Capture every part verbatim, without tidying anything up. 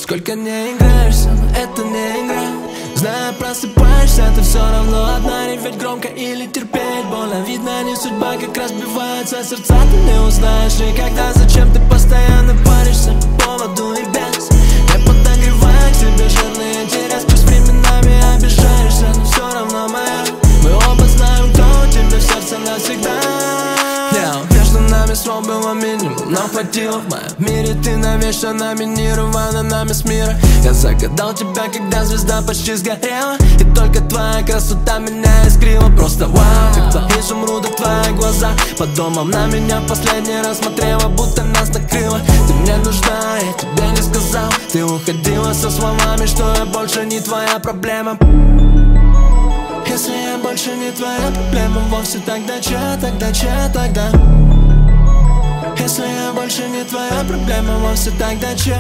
Сколько не играешься, но это не игра. Знаю, просыпаешься, ты все равно одна. Реветь громко или терпеть больно. Видно, не судьба, как разбиваются сердца. Ты не узнаешь никогда, зачем ты постоянно паришься по поводу и без. Не подогревая к себе жирный интерес. Пусть временами обижаешься, но все равно моя. Мы оба знаем, кто у тебя в сердце навсегда. Yeah. Между нами слов было минимум, нам хватило. В моем мире ты навечно номинирована нами с мира. Я загадал тебя, когда звезда почти сгорела. И только твоя красота меня искрила. Просто вау, как твои изумруды, твои глаза. Под домом на меня в последний раз смотрела, будто нас накрыло. Ты мне нужна, я тебе не сказал. Ты уходила со словами, что я больше не твоя проблема. Если я больше не твоя проблема вовсе, тогда че, тогда че, тогда? Если я больше не твоя проблема вовсе, тогда че?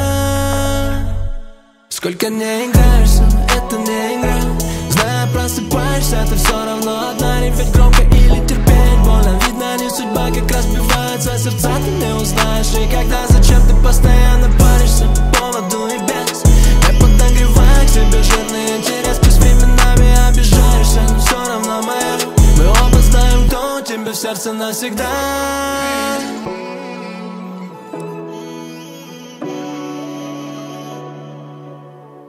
Сколько не играешься, но это не игра. Знаю, просыпаешься, ты все равно одна. Реветь громко или терпеть больно. Видно, не судьба, как разбиваются сердца. Ты не узнаешь никогда, зачем ты постоянно паришься по поводу и без. Не подогревая к себе жирный интерес. Пусть временами обижаешься, но все равно моя. Мы оба знаем, кто у тебя в сердце навсегда.